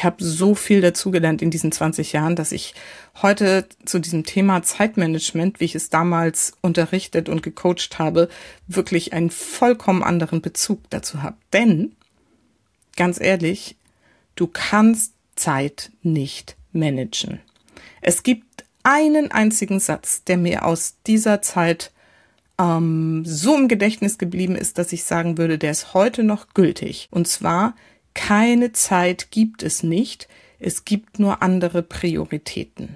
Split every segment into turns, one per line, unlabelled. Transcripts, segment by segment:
ich habe so viel dazugelernt in diesen 20 Jahren, dass ich heute zu diesem Thema Zeitmanagement, wie ich es damals unterrichtet und gecoacht habe, wirklich einen vollkommen anderen Bezug dazu habe. Denn, ganz ehrlich, du kannst Zeit nicht managen. Es gibt einen einzigen Satz, der mir aus dieser Zeit so im Gedächtnis geblieben ist, dass ich sagen würde, der ist heute noch gültig. Und zwar: Keine Zeit gibt es nicht, es gibt nur andere Prioritäten.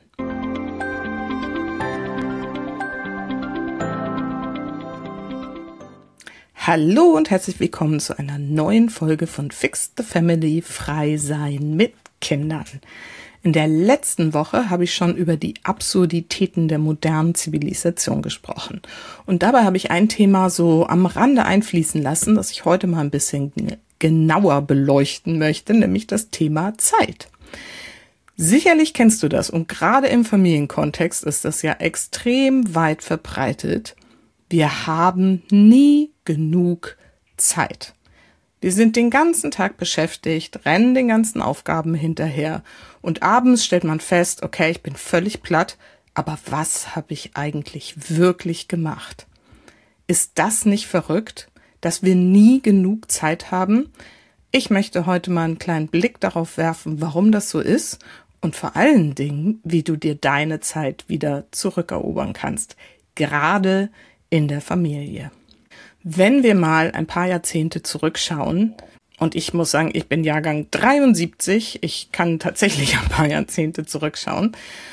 Hallo und herzlich willkommen zu einer neuen Folge von Fix the Family, frei sein mit Kindern. In der letzten Woche habe ich schon über die Absurditäten der modernen Zivilisation gesprochen. Und dabei habe ich ein Thema so am Rande einfließen lassen, das ich heute mal ein bisschen genauer beleuchten möchte, nämlich das Thema Zeit. Sicherlich kennst du das und gerade im Familienkontext ist das ja extrem weit verbreitet. Wir haben nie genug Zeit. Wir sind den ganzen Tag beschäftigt, rennen den ganzen Aufgaben hinterher und abends stellt man fest, okay, ich bin völlig platt, aber was habe ich eigentlich wirklich gemacht? Ist das nicht verrückt, dass wir nie genug Zeit haben? Ich möchte heute mal einen kleinen Blick darauf werfen, warum das so ist und vor allen Dingen, wie du dir deine Zeit wieder zurückerobern kannst, gerade in der Familie. Wenn wir mal ein paar Jahrzehnte zurückschauen, und ich muss sagen, ich bin Jahrgang 73, ich kann tatsächlich ein paar Jahrzehnte zurückschauen,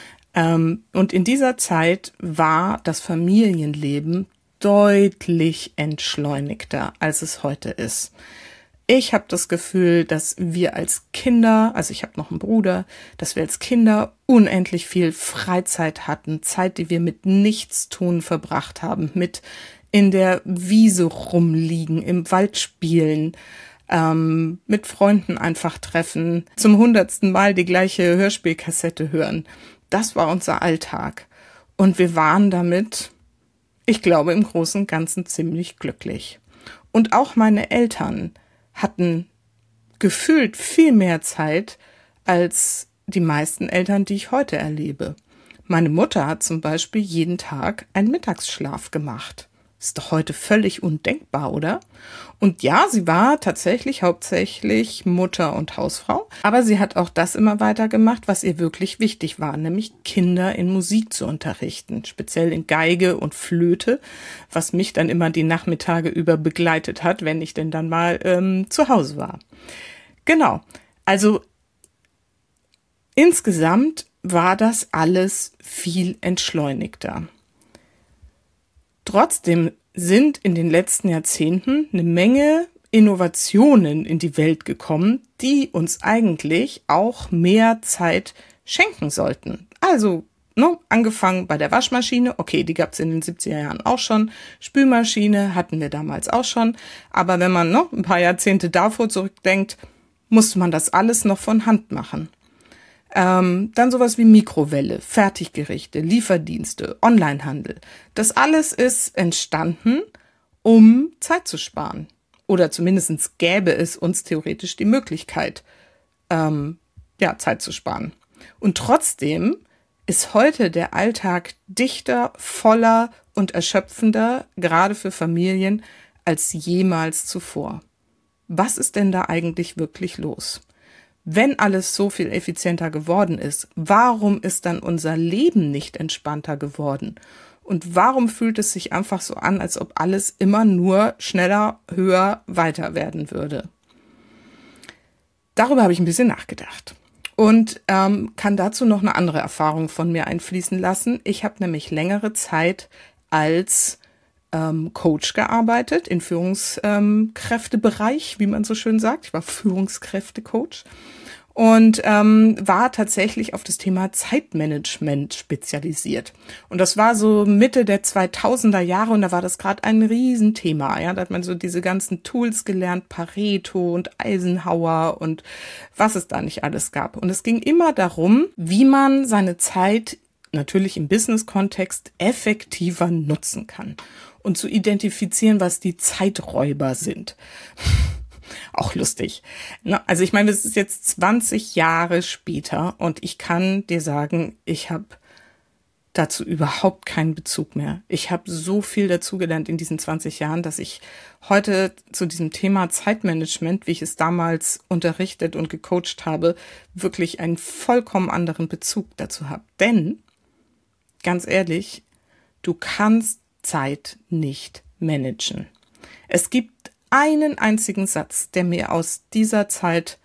und in dieser Zeit war das Familienleben deutlich entschleunigter, als es heute ist. Ich habe das Gefühl, dass wir als Kinder, also ich habe noch einen Bruder, dass wir als Kinder unendlich viel Freizeit hatten, Zeit, die wir mit Nichtstun verbracht haben, mit in der Wiese rumliegen, im Wald spielen, mit Freunden einfach treffen, zum 100. Mal die gleiche Hörspielkassette hören. Das war unser Alltag. Und wir waren damit, ich glaube, im Großen und Ganzen ziemlich glücklich. Und auch meine Eltern hatten gefühlt viel mehr Zeit als die meisten Eltern, die ich heute erlebe. Meine Mutter hat zum Beispiel jeden Tag einen Mittagsschlaf gemacht. Ist doch heute völlig undenkbar, oder? Und ja, sie war tatsächlich hauptsächlich Mutter und Hausfrau, aber sie hat auch das immer weiter gemacht, was ihr wirklich wichtig war, nämlich Kinder in Musik zu unterrichten, speziell in Geige und Flöte, was mich dann immer die Nachmittage über begleitet hat, wenn ich denn dann mal zu Hause war. Genau, also insgesamt war das alles viel entschleunigter. Trotzdem sind in den letzten Jahrzehnten eine Menge Innovationen in die Welt gekommen, die uns eigentlich auch mehr Zeit schenken sollten. Also, angefangen bei der Waschmaschine, okay, die gab es in den 70er Jahren auch schon, Spülmaschine hatten wir damals auch schon, aber wenn man ein paar Jahrzehnte davor zurückdenkt, musste man das alles noch von Hand machen. Dann sowas wie Mikrowelle, Fertiggerichte, Lieferdienste, Onlinehandel. Das alles ist entstanden, um Zeit zu sparen. Oder zumindest gäbe es uns theoretisch die Möglichkeit, Zeit zu sparen. Und trotzdem ist heute der Alltag dichter, voller und erschöpfender, gerade für Familien, als jemals zuvor. Was ist denn da eigentlich wirklich los? Wenn alles so viel effizienter geworden ist, warum ist dann unser Leben nicht entspannter geworden? Und warum fühlt es sich einfach so an, als ob alles immer nur schneller, höher, weiter werden würde? Darüber habe ich ein bisschen nachgedacht und kann dazu noch eine andere Erfahrung von mir einfließen lassen. Ich habe nämlich längere Zeit als Coach gearbeitet, in Führungskräftebereich, wie man so schön sagt. Ich war Führungskräftecoach und war tatsächlich auf das Thema Zeitmanagement spezialisiert. Und das war so Mitte der 2000er Jahre und da war das gerade ein Riesenthema. Ja, da hat man so diese ganzen Tools gelernt, Pareto und Eisenhower und was es da nicht alles gab. Und es ging immer darum, wie man seine Zeit natürlich im Business-Kontext effektiver nutzen kann und zu identifizieren, was die Zeiträuber sind. Auch lustig. Also ich meine, es ist jetzt 20 Jahre später und ich kann dir sagen, ich habe dazu überhaupt keinen Bezug mehr. Ich habe so viel dazugelernt in diesen 20 Jahren, dass ich heute zu diesem Thema Zeitmanagement, wie ich es damals unterrichtet und gecoacht habe, wirklich einen vollkommen anderen Bezug dazu habe. Denn, ganz ehrlich, du kannst Zeit nicht managen. Es gibt einen einzigen Satz, der mir aus dieser Zeit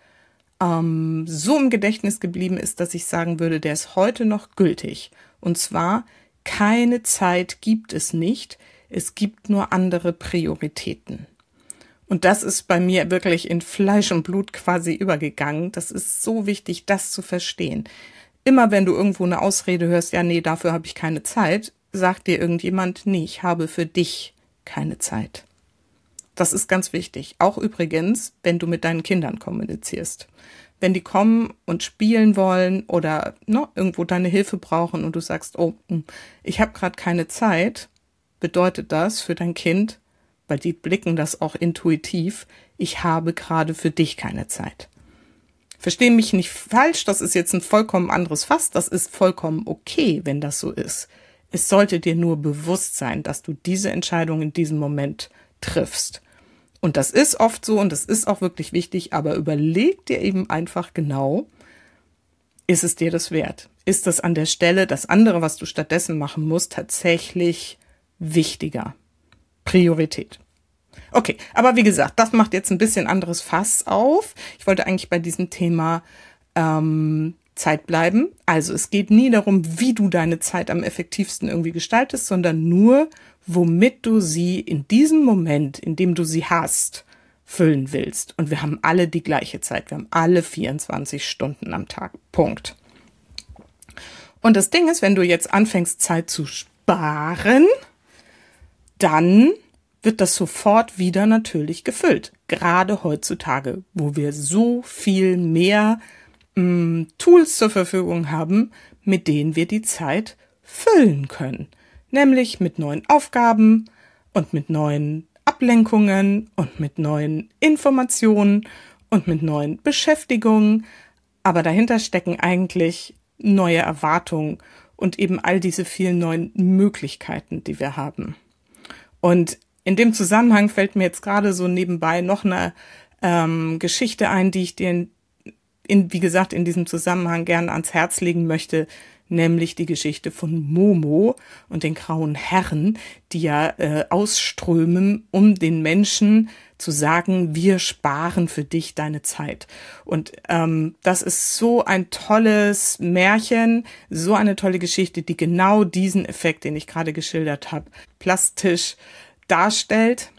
so im Gedächtnis geblieben ist, dass ich sagen würde, der ist heute noch gültig. Und zwar, keine Zeit gibt es nicht, es gibt nur andere Prioritäten. Und das ist bei mir wirklich in Fleisch und Blut quasi übergegangen. Das ist so wichtig, das zu verstehen. Immer wenn du irgendwo eine Ausrede hörst, ja, nee, dafür habe ich keine Zeit, sagt dir irgendjemand, nee, ich habe für dich keine Zeit. Das ist ganz wichtig. Auch übrigens, wenn du mit deinen Kindern kommunizierst. Wenn die kommen und spielen wollen oder irgendwo deine Hilfe brauchen und du sagst, oh, ich habe gerade keine Zeit, bedeutet das für dein Kind, weil die blicken das auch intuitiv, ich habe gerade für dich keine Zeit. Versteh mich nicht falsch, das ist jetzt ein vollkommen anderes Fass, das ist vollkommen okay, wenn das so ist. Es sollte dir nur bewusst sein, dass du diese Entscheidung in diesem Moment triffst. Und das ist oft so und das ist auch wirklich wichtig, aber überleg dir eben einfach genau, ist es dir das wert? Ist das an der Stelle, das andere, was du stattdessen machen musst, tatsächlich wichtiger? Priorität. Okay, aber wie gesagt, das macht jetzt ein bisschen anderes Fass auf. Ich wollte eigentlich bei diesem Thema Zeit bleiben. Also es geht nie darum, wie du deine Zeit am effektivsten irgendwie gestaltest, sondern nur, womit du sie in diesem Moment, in dem du sie hast, füllen willst. Und wir haben alle die gleiche Zeit. Wir haben alle 24 Stunden am Tag. Punkt. Und das Ding ist, wenn du jetzt anfängst, Zeit zu sparen, dann wird das sofort wieder natürlich gefüllt. Gerade heutzutage, wo wir so viel mehr Tools zur Verfügung haben, mit denen wir die Zeit füllen können. Nämlich mit neuen Aufgaben und mit neuen Ablenkungen und mit neuen Informationen und mit neuen Beschäftigungen. Aber dahinter stecken eigentlich neue Erwartungen und eben all diese vielen neuen Möglichkeiten, die wir haben. Und in dem Zusammenhang fällt mir jetzt gerade so nebenbei noch eine Geschichte ein, die ich dir wie gesagt, in diesem Zusammenhang gerne ans Herz legen möchte, nämlich die Geschichte von Momo und den grauen Herren, die ja ausströmen, um den Menschen zu sagen, wir sparen für dich deine Zeit. Und das ist so ein tolles Märchen, so eine tolle Geschichte, die genau diesen Effekt, den ich gerade geschildert habe, plastisch darstellt.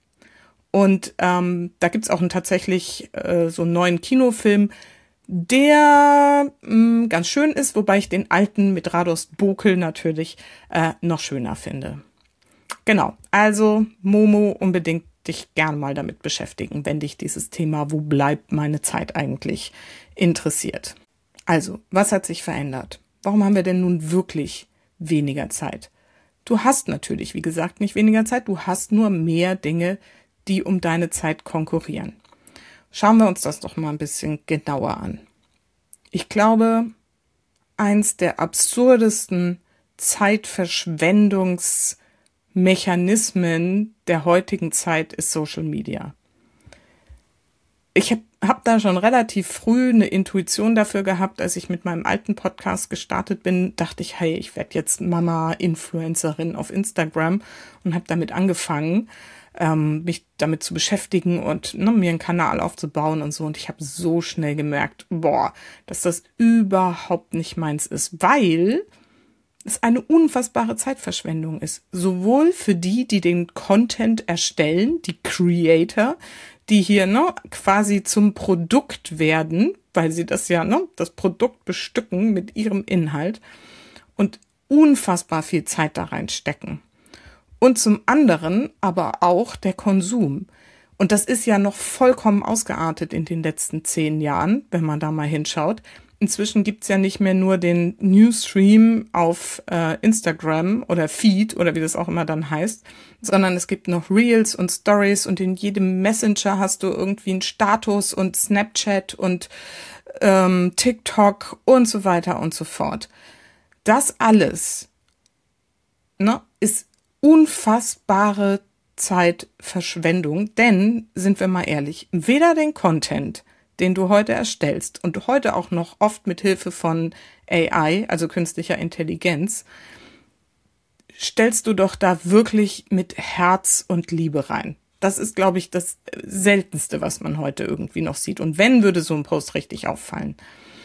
Und da gibt's auch tatsächlich so einen neuen Kinofilm, der ganz schön ist, wobei ich den alten mit Radost Bokel natürlich noch schöner finde. Genau, also Momo, unbedingt dich gern mal damit beschäftigen, wenn dich dieses Thema, wo bleibt meine Zeit eigentlich, interessiert. Also, was hat sich verändert? Warum haben wir denn nun wirklich weniger Zeit? Du hast natürlich, wie gesagt, nicht weniger Zeit, du hast nur mehr Dinge, die um deine Zeit konkurrieren. Schauen wir uns das doch mal ein bisschen genauer an. Ich glaube, eins der absurdesten Zeitverschwendungsmechanismen der heutigen Zeit ist Social Media. Ich habe da schon relativ früh eine Intuition dafür gehabt, als ich mit meinem alten Podcast gestartet bin, dachte ich, hey, ich werde jetzt Mama-Influencerin auf Instagram und habe damit angefangen, mich damit zu beschäftigen und mir einen Kanal aufzubauen und so. Und ich habe so schnell gemerkt, dass das überhaupt nicht meins ist, weil es eine unfassbare Zeitverschwendung ist. Sowohl für die den Content erstellen, die Creator, die hier quasi zum Produkt werden, weil sie das das Produkt bestücken mit ihrem Inhalt und unfassbar viel Zeit da reinstecken. Und zum anderen aber auch der Konsum. Und das ist ja noch vollkommen ausgeartet in den letzten 10 Jahren, wenn man da mal hinschaut. inzwischen gibt's ja nicht mehr nur den Newsstream auf Instagram oder Feed oder wie das auch immer dann heißt, sondern es gibt noch Reels und Stories und in jedem Messenger hast du irgendwie einen Status und Snapchat und TikTok und so weiter und so fort. Das alles, ne, ist unfassbare Zeitverschwendung, denn, sind wir mal ehrlich, weder den Content, den du heute erstellst und heute auch noch oft mit Hilfe von AI, also künstlicher Intelligenz, stellst du doch da wirklich mit Herz und Liebe rein. Das ist, glaube ich, das Seltenste, was man heute irgendwie noch sieht. Und wenn, würde so ein Post richtig auffallen.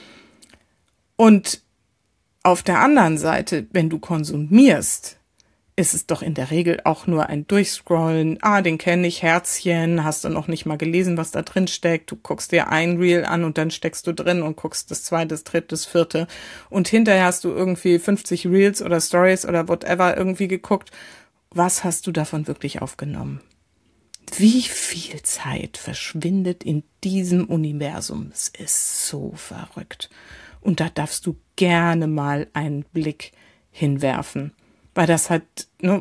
Und auf der anderen Seite, wenn du konsumierst, ist es doch in der Regel auch nur ein Durchscrollen. Den kenne ich, Herzchen, hast du noch nicht mal gelesen, was da drin steckt. Du guckst dir ein Reel an und dann steckst du drin und guckst das zweite, das dritte, das vierte. Und hinterher hast du irgendwie 50 Reels oder Stories oder whatever irgendwie geguckt. Was hast du davon wirklich aufgenommen? Wie viel Zeit verschwindet in diesem Universum? Es ist so verrückt. Und da darfst du gerne mal einen Blick hinwerfen. Weil das hat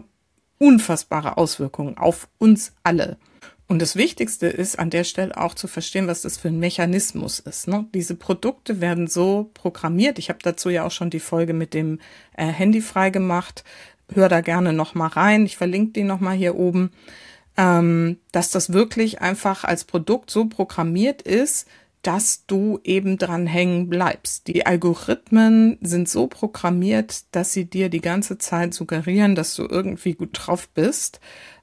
unfassbare Auswirkungen auf uns alle. Und das Wichtigste ist an der Stelle auch zu verstehen, was das für ein Mechanismus ist. Ne? Diese Produkte werden so programmiert. Ich habe dazu ja auch schon die Folge mit dem Handy frei gemacht. Hör da gerne nochmal rein. Ich verlinke die nochmal hier oben. Dass das wirklich einfach als Produkt so programmiert ist, dass du eben dran hängen bleibst. Die Algorithmen sind so programmiert, dass sie dir die ganze Zeit suggerieren, dass du irgendwie gut drauf bist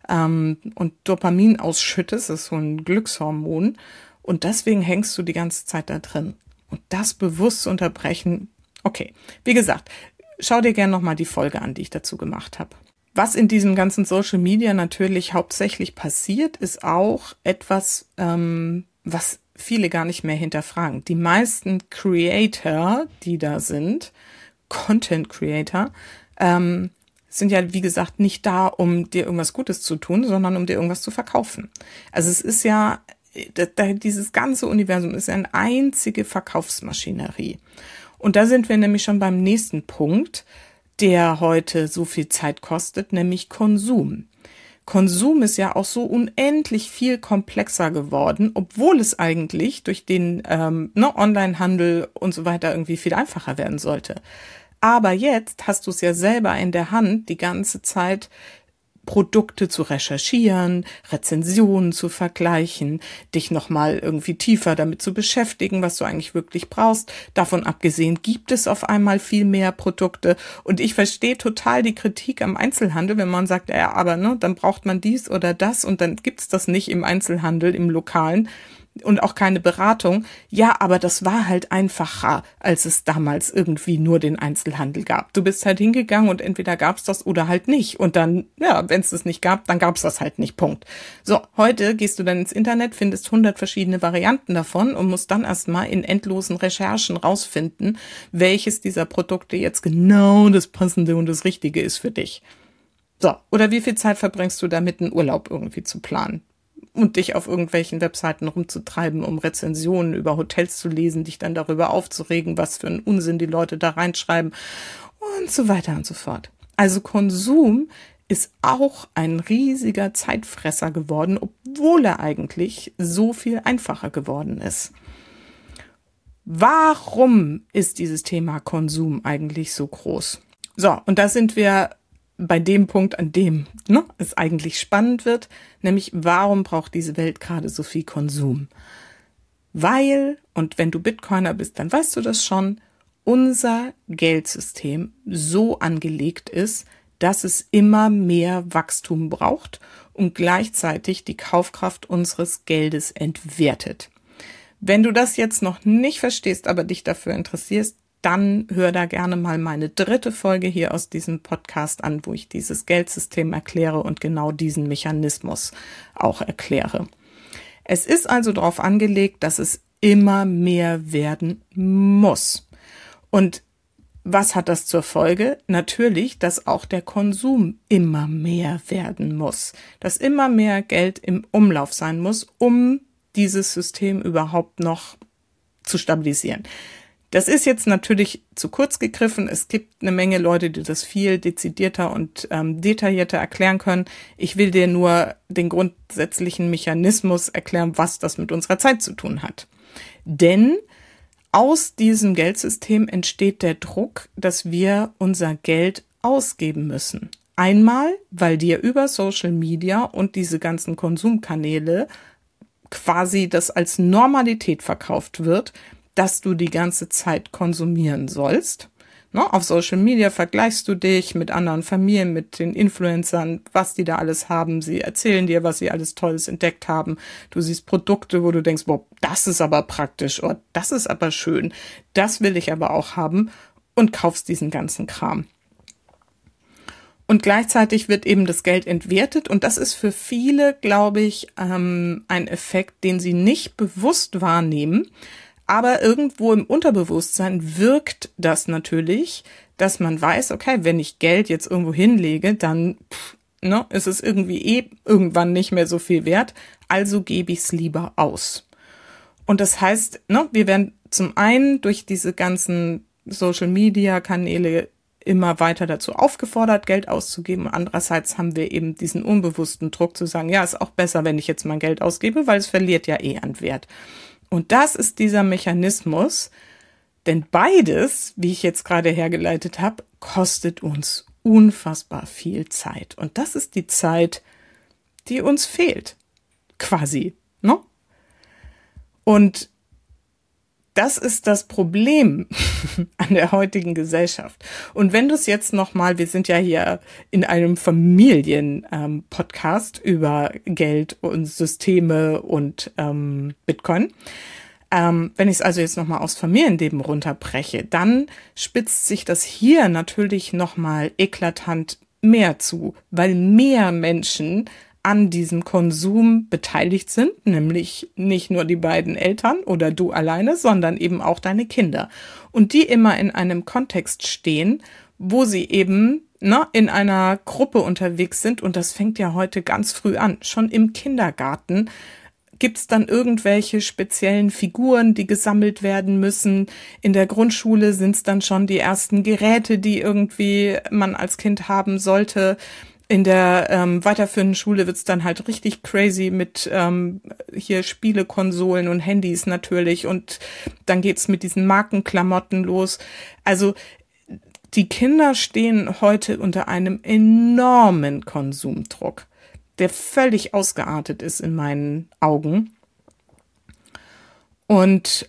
und Dopamin ausschüttest, das ist so ein Glückshormon, und deswegen hängst du die ganze Zeit da drin. Und das bewusst zu unterbrechen, okay, wie gesagt, schau dir gerne nochmal die Folge an, die ich dazu gemacht habe. Was in diesem ganzen Social Media natürlich hauptsächlich passiert, ist auch etwas, was viele gar nicht mehr hinterfragen. Die meisten Creator, die da sind, Content Creator, sind ja, wie gesagt, nicht da, um dir irgendwas Gutes zu tun, sondern um dir irgendwas zu verkaufen. Also es ist ja, dieses ganze Universum ist eine einzige Verkaufsmaschinerie. Und da sind wir nämlich schon beim nächsten Punkt, der heute so viel Zeit kostet, nämlich Konsum. Konsum ist ja auch so unendlich viel komplexer geworden, obwohl es eigentlich durch den Onlinehandel und so weiter irgendwie viel einfacher werden sollte. Aber jetzt hast du es ja selber in der Hand, die ganze Zeit Produkte zu recherchieren, Rezensionen zu vergleichen, dich nochmal irgendwie tiefer damit zu beschäftigen, was du eigentlich wirklich brauchst. Davon abgesehen gibt es auf einmal viel mehr Produkte. Und ich verstehe total die Kritik am Einzelhandel, wenn man sagt, ja, aber dann braucht man dies oder das und dann gibt's das nicht im Einzelhandel, im Lokalen. Und auch keine Beratung. Ja, aber das war halt einfacher, als es damals irgendwie nur den Einzelhandel gab. Du bist halt hingegangen und entweder gab's das oder halt nicht. Und dann, ja, wenn es das nicht gab, dann gab's das halt nicht. Punkt. So, heute gehst du dann ins Internet, findest 100 verschiedene Varianten davon und musst dann erstmal in endlosen Recherchen rausfinden, welches dieser Produkte jetzt genau das Passende und das Richtige ist für dich. So, oder wie viel Zeit verbringst du damit, einen Urlaub irgendwie zu planen? Und dich auf irgendwelchen Webseiten rumzutreiben, um Rezensionen über Hotels zu lesen, dich dann darüber aufzuregen, was für einen Unsinn die Leute da reinschreiben und so weiter und so fort. Also Konsum ist auch ein riesiger Zeitfresser geworden, obwohl er eigentlich so viel einfacher geworden ist. Warum ist dieses Thema Konsum eigentlich so groß? So, und da sind wir bei dem Punkt, an dem es eigentlich spannend wird, nämlich warum braucht diese Welt gerade so viel Konsum? Weil, und wenn du Bitcoiner bist, dann weißt du das schon, unser Geldsystem so angelegt ist, dass es immer mehr Wachstum braucht und gleichzeitig die Kaufkraft unseres Geldes entwertet. Wenn du das jetzt noch nicht verstehst, aber dich dafür interessierst, dann hör da gerne mal meine 3. Folge hier aus diesem Podcast an, wo ich dieses Geldsystem erkläre und genau diesen Mechanismus auch erkläre. Es ist also darauf angelegt, dass es immer mehr werden muss. Und was hat das zur Folge? Natürlich, dass auch der Konsum immer mehr werden muss. Dass immer mehr Geld im Umlauf sein muss, um dieses System überhaupt noch zu stabilisieren. Das ist jetzt natürlich zu kurz gegriffen. Es gibt eine Menge Leute, die das viel dezidierter und detaillierter erklären können. Ich will dir nur den grundsätzlichen Mechanismus erklären, was das mit unserer Zeit zu tun hat. Denn aus diesem Geldsystem entsteht der Druck, dass wir unser Geld ausgeben müssen. Einmal, weil dir über Social Media und diese ganzen Konsumkanäle quasi das als Normalität verkauft wird, dass du die ganze Zeit konsumieren sollst. Ne? Auf Social Media vergleichst du dich mit anderen Familien, mit den Influencern, was die da alles haben. Sie erzählen dir, was sie alles Tolles entdeckt haben. Du siehst Produkte, wo du denkst, boah, das ist aber praktisch oder das ist aber schön. Das will ich aber auch haben und kaufst diesen ganzen Kram. Und gleichzeitig wird eben das Geld entwertet und das ist für viele, glaube ich, ein Effekt, den sie nicht bewusst wahrnehmen. Aber irgendwo im Unterbewusstsein wirkt das natürlich, dass man weiß, okay, wenn ich Geld jetzt irgendwo hinlege, dann ist es irgendwie irgendwann nicht mehr so viel wert, also gebe ich es lieber aus. Und das heißt, wir werden zum einen durch diese ganzen Social-Media-Kanäle immer weiter dazu aufgefordert, Geld auszugeben. Andererseits haben wir eben diesen unbewussten Druck zu sagen, ja, ist auch besser, wenn ich jetzt mein Geld ausgebe, weil es verliert ja an Wert. Und das ist dieser Mechanismus, denn beides, wie ich jetzt gerade hergeleitet habe, kostet uns unfassbar viel Zeit. Und das ist die Zeit, die uns fehlt, quasi, ne? Und das ist das Problem an der heutigen Gesellschaft. Und wenn du es jetzt nochmal, wir sind ja hier in einem Familien-Podcast über Geld und Systeme und Bitcoin. Wenn ich es also jetzt nochmal aufs Familienleben runterbreche, dann spitzt sich das hier natürlich nochmal eklatant mehr zu, weil mehr Menschen an diesem Konsum beteiligt sind, nämlich nicht nur die beiden Eltern oder du alleine, sondern eben auch deine Kinder. Und die immer in einem Kontext stehen, wo sie eben in einer Gruppe unterwegs sind. Und das fängt ja heute ganz früh an. Schon im Kindergarten gibt's dann irgendwelche speziellen Figuren, die gesammelt werden müssen. In der Grundschule sind's dann schon die ersten Geräte, die irgendwie man als Kind haben sollte. In der weiterführenden Schule wird's dann halt richtig crazy mit hier Spielekonsolen und Handys natürlich und dann geht's mit diesen Markenklamotten los. Also die Kinder stehen heute unter einem enormen Konsumdruck, der völlig ausgeartet ist in meinen Augen. Und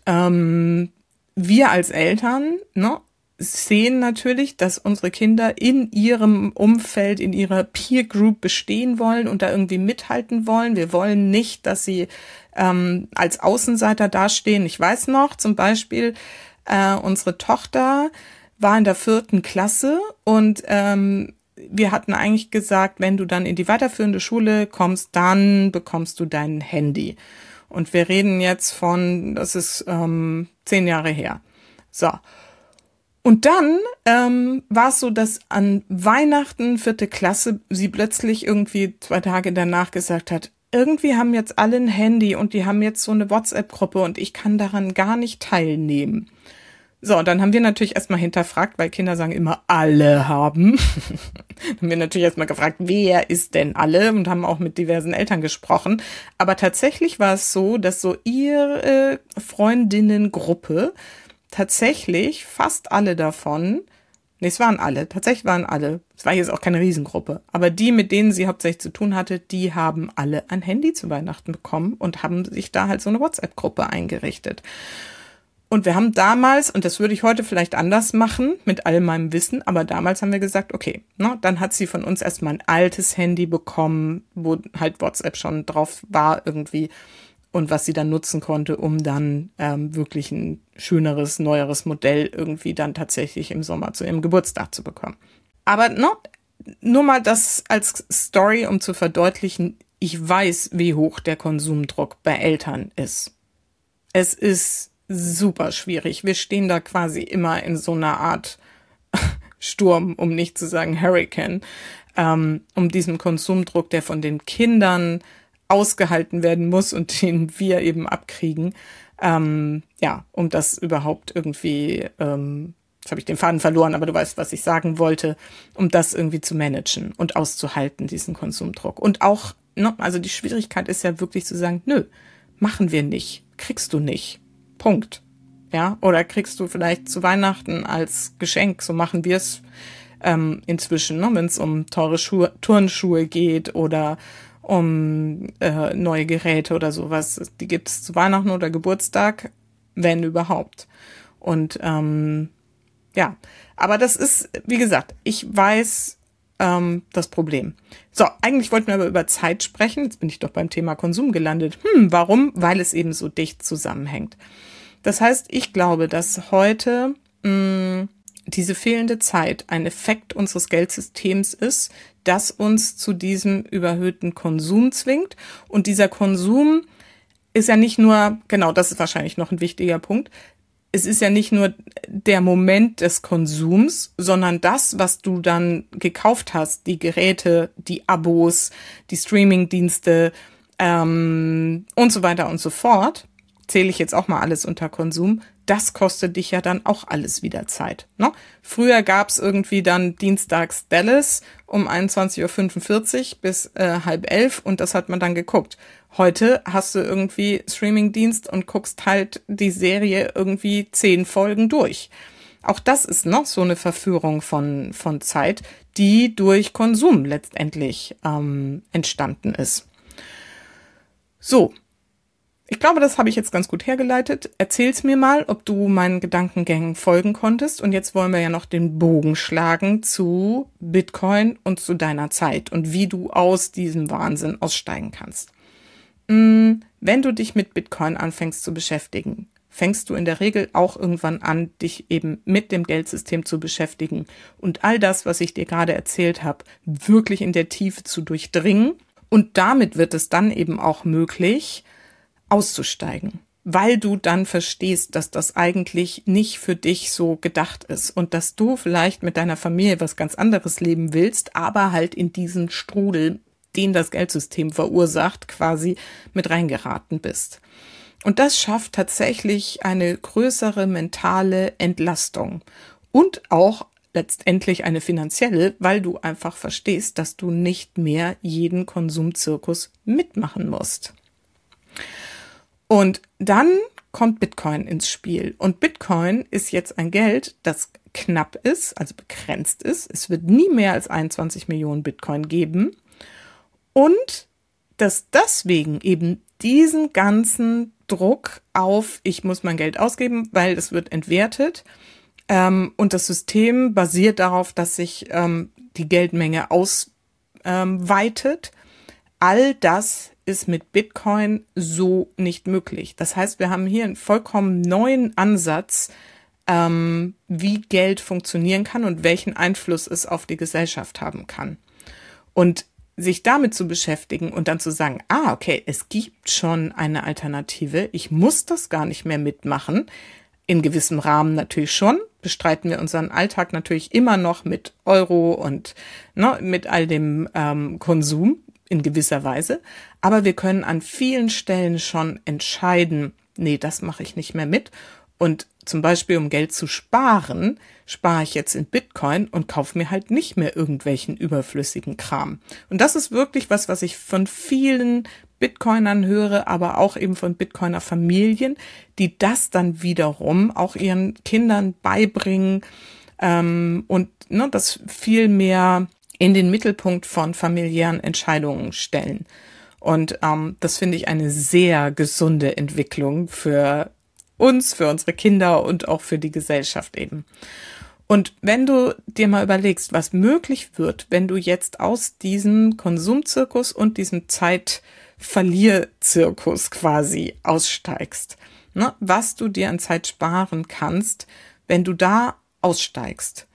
wir als Eltern, sehen natürlich, dass unsere Kinder in ihrem Umfeld, in ihrer Peer Group bestehen wollen und da irgendwie mithalten wollen. Wir wollen nicht, dass sie als Außenseiter dastehen. Ich weiß noch, zum Beispiel, unsere Tochter war in der 4. Klasse und wir hatten eigentlich gesagt, wenn du dann in die weiterführende Schule kommst, dann bekommst du dein Handy. Und wir reden jetzt von, das ist 10 Jahre her. So. Und dann war es so, dass an Weihnachten 4. Klasse sie plötzlich irgendwie 2 Tage danach gesagt hat, irgendwie haben jetzt alle ein Handy und die haben jetzt so eine WhatsApp-Gruppe und ich kann daran gar nicht teilnehmen. So, und dann haben wir natürlich erstmal hinterfragt, weil Kinder sagen immer, alle haben. Dann haben wir natürlich erstmal gefragt, wer ist denn alle? Und haben auch mit diversen Eltern gesprochen. Aber tatsächlich war es so, dass so ihre Freundinnengruppe tatsächlich fast alle davon, es waren alle, es war jetzt auch keine Riesengruppe, aber die, mit denen sie hauptsächlich zu tun hatte, die haben alle ein Handy zu Weihnachten bekommen und haben sich da halt so eine WhatsApp-Gruppe eingerichtet. Und wir haben damals, und das würde ich heute vielleicht anders machen, mit all meinem Wissen, aber damals haben wir gesagt, okay, dann hat sie von uns erstmal ein altes Handy bekommen, wo halt WhatsApp schon drauf war irgendwie und was sie dann nutzen konnte, um dann wirklich ein schöneres, neueres Modell irgendwie dann tatsächlich im Sommer zu ihrem Geburtstag zu bekommen. Aber nur mal das als Story, um zu verdeutlichen, ich weiß, wie hoch der Konsumdruck bei Eltern ist. Es ist super schwierig. Wir stehen da quasi immer in so einer Art Sturm, um nicht zu sagen Hurricane, um diesen Konsumdruck, der von den Kindern ausgehalten werden muss und den wir eben abkriegen, um das überhaupt irgendwie, jetzt habe ich den Faden verloren, aber du weißt, was ich sagen wollte, um das irgendwie zu managen und auszuhalten, diesen Konsumdruck. Und auch, ne, also die Schwierigkeit ist ja wirklich zu sagen, nö, machen wir nicht, kriegst du nicht, Punkt. Ja, oder kriegst du vielleicht zu Weihnachten als Geschenk, so machen wir es inzwischen, ne, wenn es um teure Turnschuhe geht oder um neue Geräte oder sowas. Die gibt es zu Weihnachten oder Geburtstag, wenn überhaupt. Und aber das ist, wie gesagt, ich weiß das Problem. So, eigentlich wollten wir aber über Zeit sprechen. Jetzt bin ich doch beim Thema Konsum gelandet. Warum? Weil es eben so dicht zusammenhängt. Das heißt, ich glaube, dass heute diese fehlende Zeit ein Effekt unseres Geldsystems ist, das uns zu diesem überhöhten Konsum zwingt. Und dieser Konsum ist ja nicht nur, genau, das ist wahrscheinlich noch ein wichtiger Punkt, es ist ja nicht nur der Moment des Konsums, sondern das, was du dann gekauft hast, die Geräte, die Abos, die Streamingdienste und so weiter und so fort, zähle ich jetzt auch mal alles unter Konsum, das kostet dich ja dann auch alles wieder Zeit. Ne? Früher gab's irgendwie dann dienstags Dallas um 21:45 Uhr bis 10:30 und das hat man dann geguckt. Heute hast du irgendwie Streamingdienst und guckst halt die Serie irgendwie 10 Folgen durch. Auch das ist noch so eine Verführung von Zeit, die durch Konsum letztendlich entstanden ist. So. Ich glaube, das habe ich jetzt ganz gut hergeleitet. Erzähl's mir mal, ob du meinen Gedankengängen folgen konntest. Und jetzt wollen wir ja noch den Bogen schlagen zu Bitcoin und zu deiner Zeit und wie du aus diesem Wahnsinn aussteigen kannst. Wenn du dich mit Bitcoin anfängst zu beschäftigen, fängst du in der Regel auch irgendwann an, dich eben mit dem Geldsystem zu beschäftigen und all das, was ich dir gerade erzählt habe, wirklich in der Tiefe zu durchdringen. Und damit wird es dann eben auch möglich, auszusteigen, weil du dann verstehst, dass das eigentlich nicht für dich so gedacht ist und dass du vielleicht mit deiner Familie was ganz anderes leben willst, aber halt in diesen Strudel, den das Geldsystem verursacht, quasi mit reingeraten bist. Und das schafft tatsächlich eine größere mentale Entlastung und auch letztendlich eine finanzielle, weil du einfach verstehst, dass du nicht mehr jeden Konsumzirkus mitmachen musst. Und dann kommt Bitcoin ins Spiel. Und Bitcoin ist jetzt ein Geld, das knapp ist, also begrenzt ist. Es wird nie mehr als 21 Millionen Bitcoin geben. Und dass deswegen eben diesen ganzen Druck auf, ich muss mein Geld ausgeben, weil es wird entwertet. Und das System basiert darauf, dass sich die Geldmenge ausweitet. All das ist mit Bitcoin so nicht möglich. Das heißt, wir haben hier einen vollkommen neuen Ansatz, wie Geld funktionieren kann und welchen Einfluss es auf die Gesellschaft haben kann. Und sich damit zu beschäftigen und dann zu sagen, okay, es gibt schon eine Alternative, ich muss das gar nicht mehr mitmachen, in gewissem Rahmen natürlich schon, bestreiten wir unseren Alltag natürlich immer noch mit Euro und mit all dem Konsum, in gewisser Weise, aber wir können an vielen Stellen schon entscheiden, nee, das mache ich nicht mehr mit. Und zum Beispiel, um Geld zu sparen, spare ich jetzt in Bitcoin und kaufe mir halt nicht mehr irgendwelchen überflüssigen Kram. Und das ist wirklich was ich von vielen Bitcoinern höre, aber auch eben von Bitcoiner-Familien, die das dann wiederum auch ihren Kindern beibringen und das viel mehr in den Mittelpunkt von familiären Entscheidungen stellen. Und das finde ich eine sehr gesunde Entwicklung für uns, für unsere Kinder und auch für die Gesellschaft eben. Und wenn du dir mal überlegst, was möglich wird, wenn du jetzt aus diesem Konsumzirkus und diesem Zeitverlierzirkus quasi aussteigst, was du dir an Zeit sparen kannst, wenn du da aussteigst.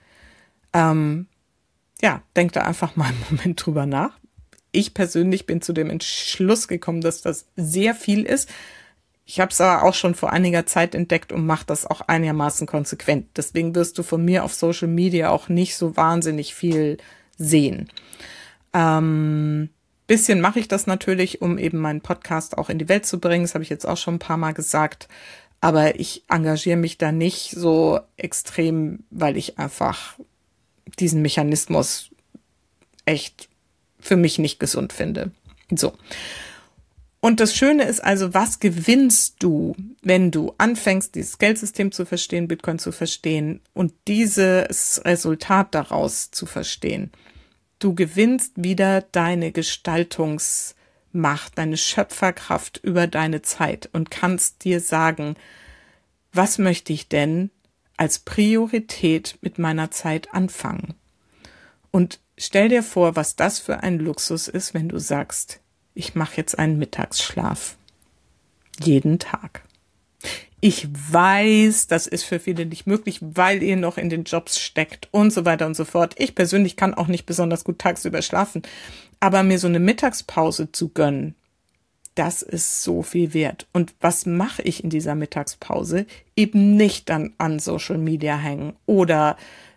Denk da einfach mal einen Moment drüber nach. Ich persönlich bin zu dem Entschluss gekommen, dass das sehr viel ist. Ich habe es aber auch schon vor einiger Zeit entdeckt und mache das auch einigermaßen konsequent. Deswegen wirst du von mir auf Social Media auch nicht so wahnsinnig viel sehen. Bisschen mache ich das natürlich, um eben meinen Podcast auch in die Welt zu bringen. Das habe ich jetzt auch schon ein paar Mal gesagt. Aber ich engagiere mich da nicht so extrem, weil ich einfach diesen Mechanismus echt für mich nicht gesund finde. So. Und das Schöne ist also, was gewinnst du, wenn du anfängst, dieses Geldsystem zu verstehen, Bitcoin zu verstehen und dieses Resultat daraus zu verstehen? Du gewinnst wieder deine Gestaltungsmacht, deine Schöpferkraft über deine Zeit und kannst dir sagen, was möchte ich denn als Priorität mit meiner Zeit anfangen? Und stell dir vor, was das für ein Luxus ist, wenn du sagst, ich mache jetzt einen Mittagsschlaf. Jeden Tag. Ich weiß, das ist für viele nicht möglich, weil ihr noch in den Jobs steckt und so weiter und so fort. Ich persönlich kann auch nicht besonders gut tagsüber schlafen. Aber mir so eine Mittagspause zu gönnen, das ist so viel wert. Und was mache ich in dieser Mittagspause? Eben nicht dann an Social Media hängen oder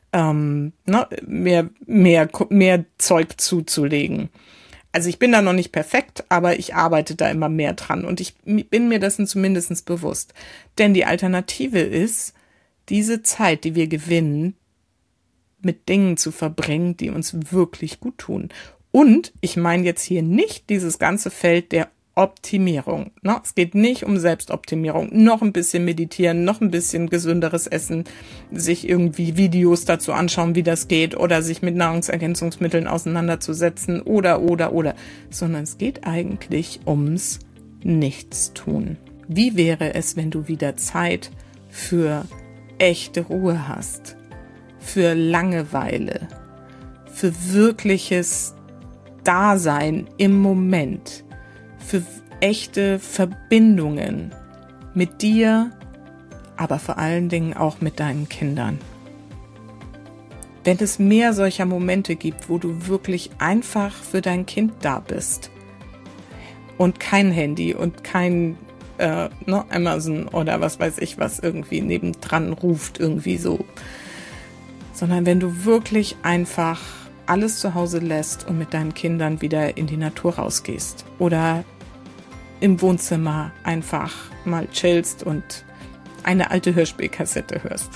mehr Zeug zuzulegen. Also ich bin da noch nicht perfekt, aber ich arbeite da immer mehr dran und ich bin mir dessen zumindest bewusst. Denn die Alternative ist, diese Zeit, die wir gewinnen, mit Dingen zu verbringen, die uns wirklich gut tun. Und ich meine jetzt hier nicht dieses ganze Feld der Optimierung. Es geht nicht um Selbstoptimierung. Noch ein bisschen meditieren, noch ein bisschen gesünderes Essen, sich irgendwie Videos dazu anschauen, wie das geht oder sich mit Nahrungsergänzungsmitteln auseinanderzusetzen oder. Sondern es geht eigentlich ums Nichtstun. Wie wäre es, wenn du wieder Zeit für echte Ruhe hast, für Langeweile, für wirkliches Dasein im Moment, für echte Verbindungen mit dir, aber vor allen Dingen auch mit deinen Kindern. Wenn es mehr solcher Momente gibt, wo du wirklich einfach für dein Kind da bist und kein Handy und kein Amazon oder was weiß ich, was irgendwie nebendran ruft, irgendwie so, sondern wenn du wirklich einfach alles zu Hause lässt und mit deinen Kindern wieder in die Natur rausgehst oder im Wohnzimmer einfach mal chillst und eine alte Hörspielkassette hörst.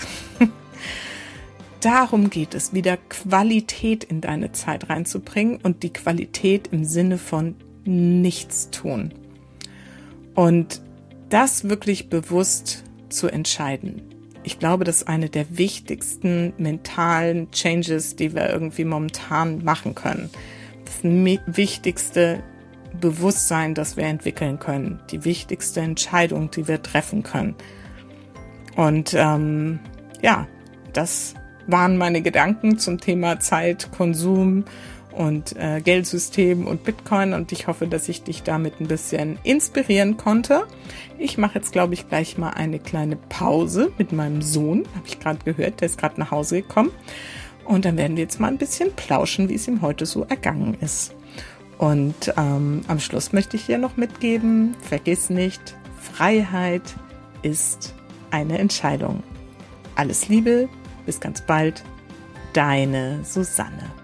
Darum geht es, wieder Qualität in deine Zeit reinzubringen und die Qualität im Sinne von Nichtstun. Und das wirklich bewusst zu entscheiden. Ich glaube, das ist eine der wichtigsten mentalen Changes, die wir irgendwie momentan machen können. Das wichtigste Bewusstsein, das wir entwickeln können. Die wichtigste Entscheidung, die wir treffen können. Und das waren meine Gedanken zum Thema Zeit, Konsum und Geldsystem und Bitcoin. Und ich hoffe, dass ich dich damit ein bisschen inspirieren konnte. Ich mache jetzt, glaube ich, gleich mal eine kleine Pause mit meinem Sohn. Habe ich gerade gehört, der ist gerade nach Hause gekommen. Und dann werden wir jetzt mal ein bisschen plauschen, wie es ihm heute so ergangen ist. Und am Schluss möchte ich dir noch mitgeben, vergiss nicht, Freiheit ist eine Entscheidung. Alles Liebe, bis ganz bald, deine Susanne.